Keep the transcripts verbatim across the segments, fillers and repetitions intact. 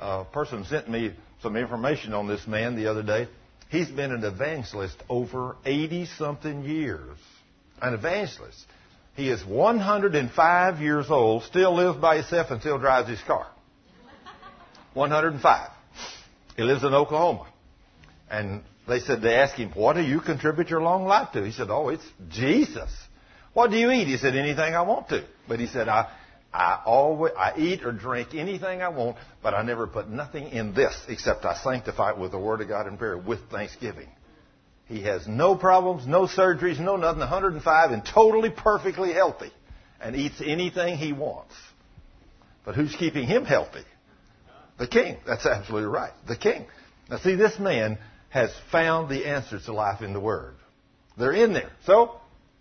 a person sent me some information on this man the other day. He's been an evangelist over eighty-something years. An evangelist. He is one hundred five years old, still lives by himself and still drives his car. one hundred five. He lives in Oklahoma. And they said, they asked him, what do you contribute your long life to? He said, oh, it's Jesus. What do you eat? He said, anything I want to. But he said, I, I always, I eat or drink anything I want, but I never put nothing in this except I sanctify it with the Word of God and prayer with thanksgiving. He has no problems, no surgeries, no nothing, one hundred five and totally perfectly healthy and eats anything he wants. But who's keeping him healthy? The King. That's absolutely right. The King. Now see, this man has found the answers to life in the Word. They're in there. So,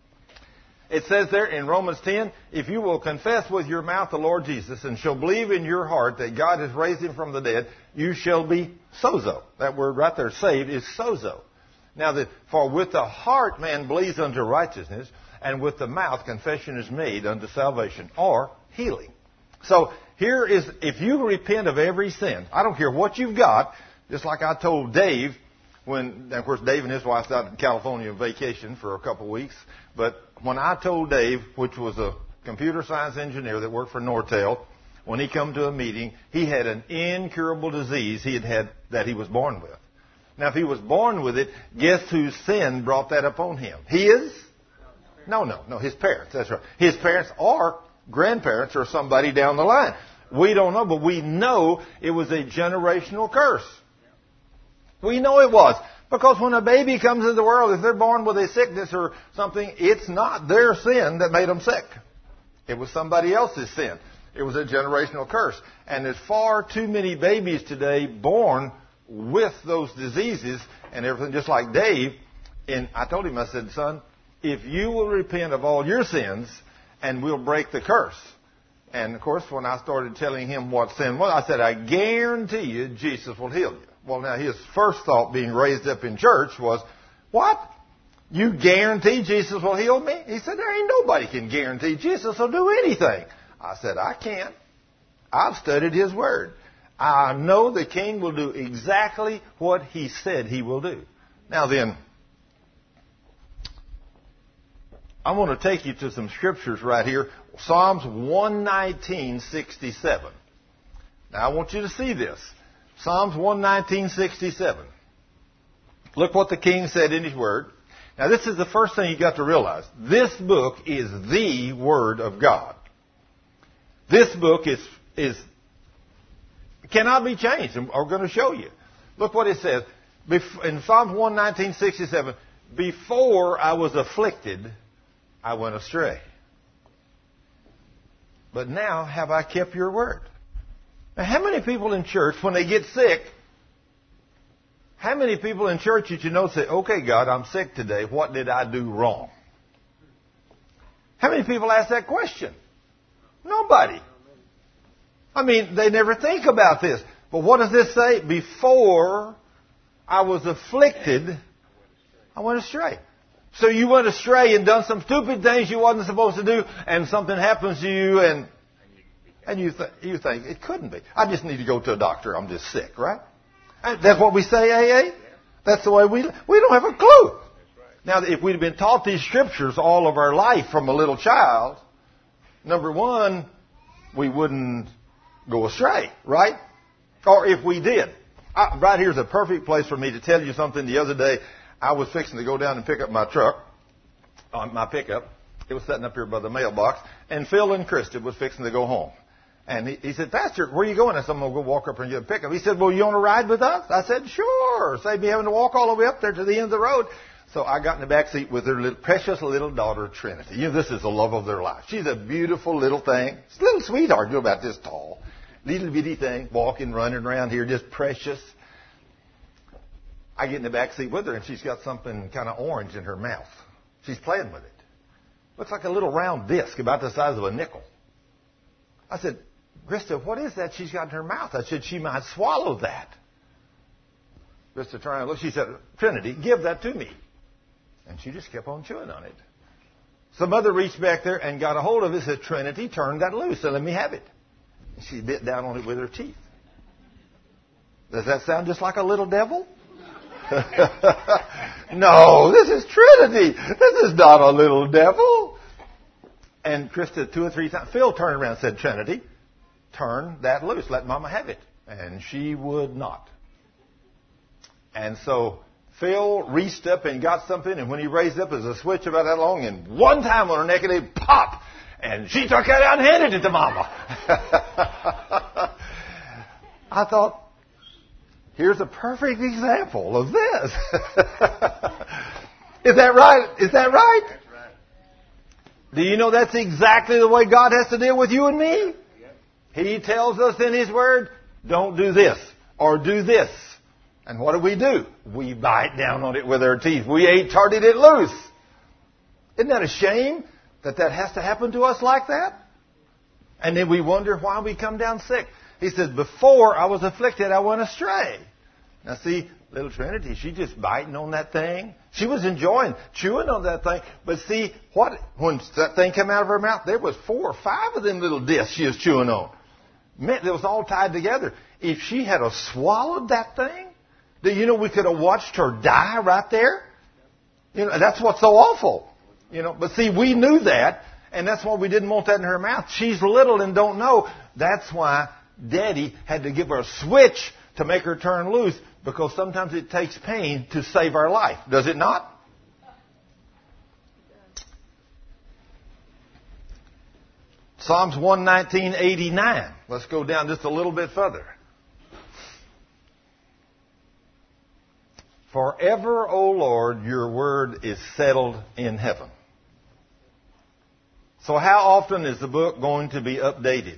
it says there in Romans ten, if you will confess with your mouth the Lord Jesus and shall believe in your heart that God has raised him from the dead, you shall be sozo. That word right there, saved, is sozo. Now, that for with the heart man believes unto righteousness, and with the mouth confession is made unto salvation, or healing. So, here is, if you repent of every sin, I don't care what you've got, just like I told Dave, when, of course, Dave and his wife's out in California on vacation for a couple of weeks. But when I told Dave, which was a computer science engineer that worked for Nortel, when he come to a meeting, he had an incurable disease he had had that he was born with. Now, if he was born with it, guess whose sin brought that upon him? His? No, no, no, his parents. That's right. His parents or grandparents or somebody down the line. We don't know, but we know it was a generational curse. We know it was. Because when a baby comes into the world, if they're born with a sickness or something, it's not their sin that made them sick. It was somebody else's sin. It was a generational curse. And there's far too many babies today born with those diseases and everything, just like Dave. And I told him, I said, son, if you will repent of all your sins, and we'll break the curse. And, of course, when I started telling him what sin was, I said, I guarantee you Jesus will heal you. Well, now, his first thought being raised up in church was, what? You guarantee Jesus will heal me? He said, there ain't nobody can guarantee Jesus will do anything. I said, I can't. I've studied his word. I know the King will do exactly what he said he will do. Now then, I want to take you to some scriptures right here. Psalms one nineteen, sixty-seven. Now, I want you to see this. Psalms one nineteen, sixty-seven. Look what the King said in his word. Now, this is the first thing you got to realize. This book is the Word of God. This book is, is cannot be changed. And we're going to show you. Look what it says. In Psalms one nineteen, sixty-seven, before I was afflicted, I went astray. But now have I kept your word. Now, how many people in church, when they get sick, how many people in church that you know say, okay, God, I'm sick today. What did I do wrong? How many people ask that question? Nobody. I mean, they never think about this. But what does this say? Before I was afflicted, I went astray. So you went astray and done some stupid things you wasn't supposed to do, and something happens to you, and and you, th- you think, it couldn't be. I just need to go to a doctor. I'm just sick, right? And that's what we say, A A? That's the way we we don't have a clue. Now, if we'd been taught these scriptures all of our life from a little child, number one, we wouldn't go astray, right? Or if we did. I, right here's a perfect place for me to tell you something. The other day, I was fixing to go down and pick up my truck, uh, my pickup. It was sitting up here by the mailbox, and Phil and Krista was fixing to go home. And he, he said, Pastor, where are you going? I said, I'm going to go walk up and get a pickup. He said, well, you want to ride with us? I said, sure. Save me having to walk all the way up there to the end of the road. So I got in the back seat with their little, precious little daughter, Trinity. You know, this is the love of their life. She's a beautiful little thing. She's a little sweetheart, you're about this tall. Little bitty thing, walking, running around here, just precious. I get in the back seat with her, and she's got something kind of orange in her mouth. She's playing with it. Looks like a little round disc about the size of a nickel. I said, Krista, what is that she's got in her mouth? I said, she might swallow that. Krista turned and looked. She said, Trinity, give that to me. And she just kept on chewing on it. Some other reached back there and got a hold of it and said, Trinity, turn that loose and let me have it. And she bit down on it with her teeth. Does that sound just like a little devil? No, this is Trinity. This is not a little devil. And Krista, two or three times, Phil turned around and said, Trinity, turn that loose. Let Mama have it. And she would not. And so Phil reached up and got something, and when he raised up, it was a switch about that long, and one time on her neck, and it popped. And she took it out and handed it to Mama. I thought, here's a perfect example of this. Is that right? Is that right? That's right. Do you know that's exactly the way God has to deal with you and me? Yep. He tells us in His Word, don't do this or do this. And what do we do? We bite down on it with our teeth. We ain't turning it loose. Isn't that a shame that that has to happen to us like that? And then we wonder why we come down sick. He said, before I was afflicted, I went astray. Now see, little Trinity, she just biting on that thing. She was enjoying chewing on that thing. But see, what when that thing came out of her mouth, there was four or five of them little discs she was chewing on. Man, it was all tied together. If she had a swallowed that thing, do you know we could have watched her die right there? You know, that's what's so awful. You know, but see, we knew that, and that's why we didn't want that in her mouth. She's little and don't know. That's why Daddy had to give her a switch to make her turn loose, because sometimes it takes pain to save our life. Does it not? Psalms one nineteen, eighty-nine. Let's go down just a little bit further. Forever, O Lord, your word is settled in heaven. So how often is the book going to be updated?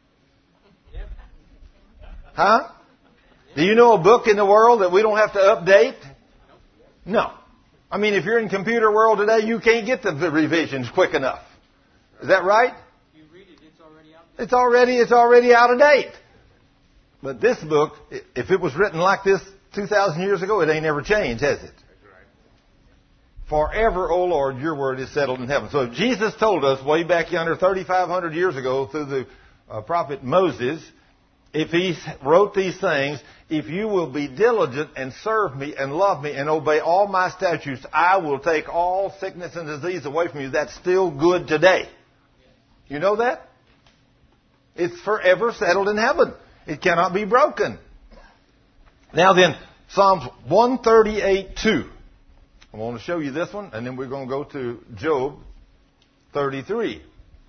Huh? Do you know a book in the world that we don't have to update? No. I mean, if you're in computer world today, you can't get the revisions quick enough. Is that right? You read it, it's already out there. It's already, it's already out of date. But this book, if it was written like this two thousand years ago, it ain't ever changed, has it? That's right. Forever, O Lord, your word is settled in heaven. So if Jesus told us way back yonder thirty-five hundred years ago through the uh, prophet Moses, if he wrote these things, if you will be diligent and serve me and love me and obey all my statutes, I will take all sickness and disease away from you. That's still good today. You know that? It's forever settled in heaven. It cannot be broken. Now then, Psalms one thirty-eight, two. I want to show you this one, and then we're going to go to Job thirty-three.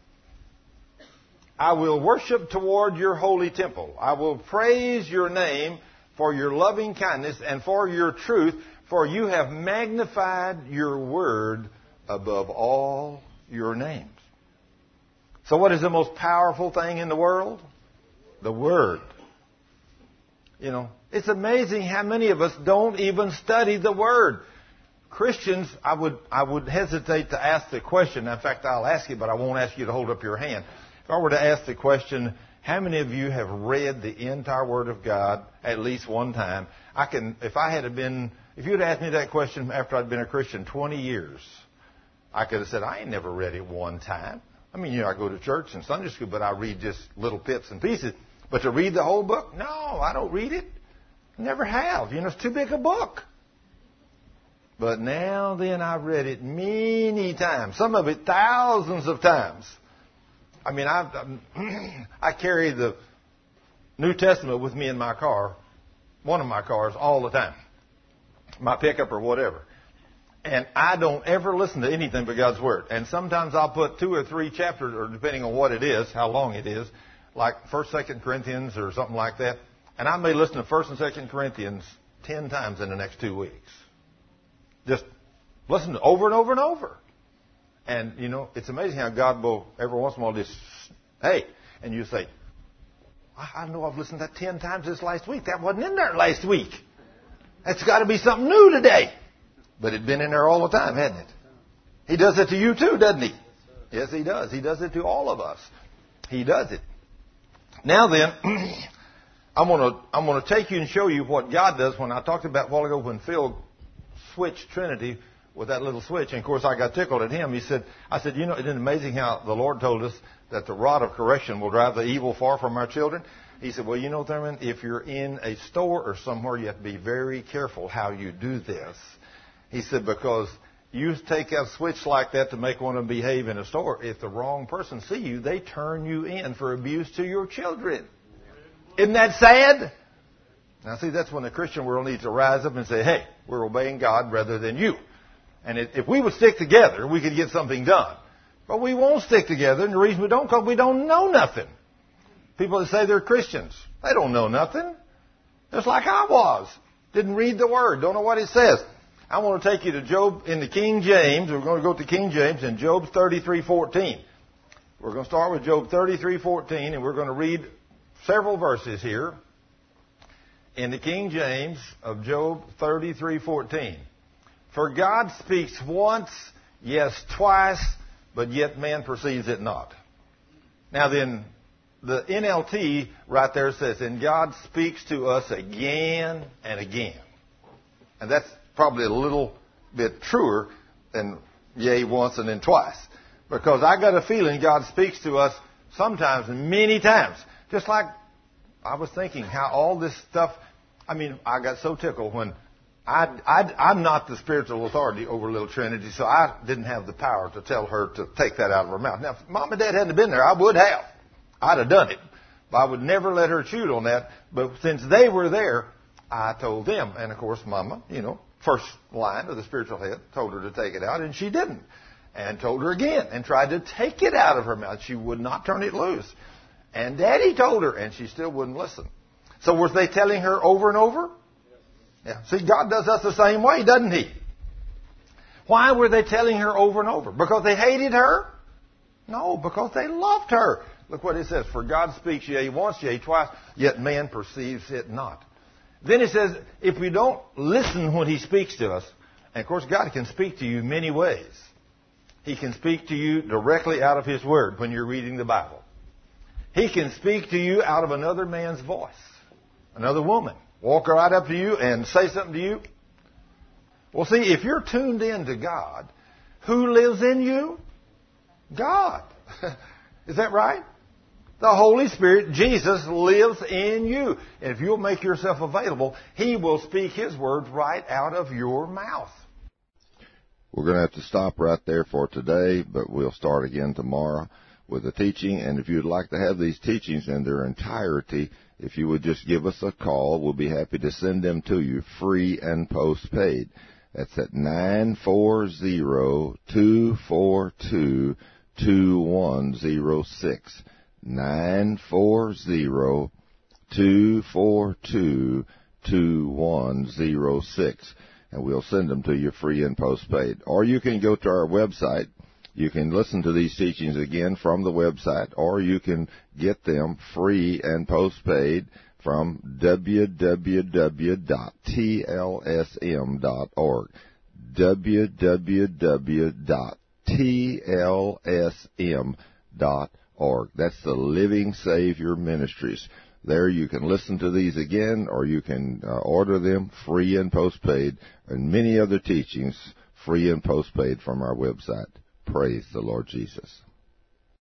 I will worship toward your holy temple. I will praise your name for your loving kindness and for your truth, for you have magnified your word above all your names. So what is the most powerful thing in the world? The Word. You know, it's amazing how many of us don't even study the Word. Christians, I would I would hesitate to ask the question. In fact, I'll ask you, but I won't ask you to hold up your hand. If I were to ask the question, how many of you have read the entire Word of God at least one time? I can, if I had been, if you'd asked me that question after I'd been a Christian twenty years, I could have said, I ain't never read it one time. I mean, you know, I go to church and Sunday school, but I read just little bits and pieces. But to read the whole book, no, I don't read it. Never have. You know, it's too big a book. But now then, I've read it many times. Some of it thousands of times. I mean, I I carry the New Testament with me in my car, one of my cars, all the time. My pickup or whatever. And I don't ever listen to anything but God's Word. And sometimes I'll put two or three chapters, or depending on what it is, how long it is, like First, Second Corinthians or something like that. And I may listen to First and Second Corinthians ten times in the next two weeks. Just listen to over and over and over. And, you know, it's amazing how God will every once in a while just, hey, and you say, I know I've listened to that ten times this last week. That wasn't in there last week. That's got to be something new today. But it's been in there all the time, hasn't it? He does it to you too, doesn't he? Yes, he does. He does it to all of us. He does it. Now then, I'm going to I'm going to take you and show you what God does. When I talked about a while ago when Phil switched Trinity with that little switch, and of course I got tickled at him. He said, I said, you know, isn't it amazing how the Lord told us that the rod of correction will drive the evil far from our children? He said, well, you know, Thurman, if you're in a store or somewhere, you have to be very careful how you do this. He said, because you take a switch like that to make one of them behave in a store. If the wrong person see you, they turn you in for abuse to your children. Isn't that sad? Now, see, that's when the Christian world needs to rise up and say, hey, we're obeying God rather than you. And if we would stick together, we could get something done. But we won't stick together, and the reason we don't, because we don't know nothing. People that say they're Christians, they don't know nothing. Just like I was. Didn't read the Word, don't know what it says. I want to take you to Job in the King James. We're going to go to King James in Job thirty-three fourteen. We're going to start with Job thirty-three fourteen, and we're going to read several verses here in the King James of Job thirty-three fourteen. For God speaks once, yes, twice, but yet man perceives it not. Now then, the N L T right there says, and God speaks to us again and again. And that's probably a little bit truer than yea, once and then twice. Because I got a feeling God speaks to us sometimes, many times. Just like I was thinking how all this stuff, I mean, I got so tickled when I, I, I'm not the spiritual authority over Little Trinity, so I didn't have the power to tell her to take that out of her mouth. Now, if Mom and Dad hadn't been there, I would have. I'd have done it. But I would never let her chew on that. But since they were there, I told them. And, of course, Mama, you know, first line of the spiritual head, told her to take it out, and she didn't. And told her again and tried to take it out of her mouth. She would not turn it loose. And Daddy told her, and she still wouldn't listen. So were they telling her over and over? Yeah. See, God does us the same way, doesn't He? Why were they telling her over and over? Because they hated her? No, because they loved her. Look what it says. For God speaks yea once, yea twice, yet man perceives it not. Then it says, if we don't listen when He speaks to us, and of course God can speak to you many ways. He can speak to you directly out of His Word when you're reading the Bible. He can speak to you out of another man's voice, another woman. Walk right up to you and say something to you. Well, see, if you're tuned in to God, who lives in you? God. Is that right? The Holy Spirit, Jesus, lives in you. And if you'll make yourself available, He will speak His words right out of your mouth. We're going to have to stop right there for today, but we'll start again tomorrow with the teaching. And if you'd like to have these teachings in their entirety, if you would just give us a call, we'll be happy to send them to you free and postpaid. That's at nine four zero, two four two, two one zero six. nine four zero, two four two, two one zero six. And we'll send them to you free and postpaid. Or you can go to our website. You can listen to these teachings again from the website, or you can get them free and postpaid from w w w dot t l s m dot org. w w w dot t l s m dot org. That's the Living Savior Ministries. There you can listen to these again, or you can uh, order them free and postpaid, and many other teachings free and postpaid from our website. Praise the Lord Jesus.